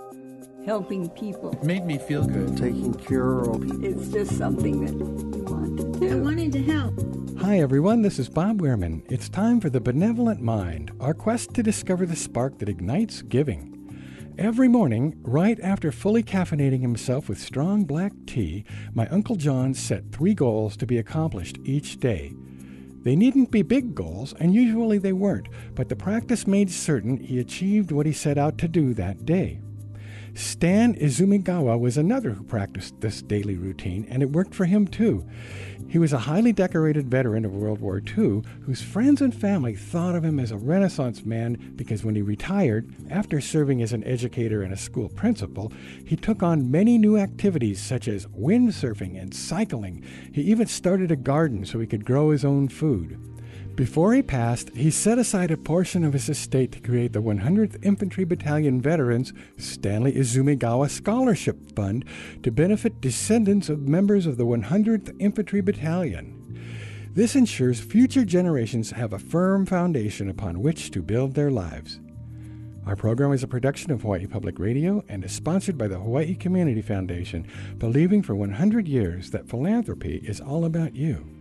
helping people. It made me feel good. Taking care of people. It's just something that you want to do. I wanted to help. Hi everyone, this is Bob Wehrman. It's time for The Benevolent Mind, our quest to discover the spark that ignites giving. Every morning, right after fully caffeinating himself with strong black tea, my Uncle John set 3 goals to be accomplished each day. They needn't be big goals, and usually they weren't, but the practice made certain he achieved what he set out to do that day. Stan Izumigawa was another who practiced this daily routine, and it worked for him too. He was a highly decorated veteran of World War II whose friends and family thought of him as a Renaissance man because when he retired, after serving as an educator and a school principal, he took on many new activities such as windsurfing and cycling. He even started a garden so he could grow his own food. Before he passed, he set aside a portion of his estate to create the 100th Infantry Battalion Veterans Stanley Izumigawa Scholarship Fund to benefit descendants of members of the 100th Infantry Battalion. This ensures future generations have a firm foundation upon which to build their lives. Our program is a production of Hawaii Public Radio and is sponsored by the Hawaii Community Foundation, believing for 100 years that philanthropy is all about you.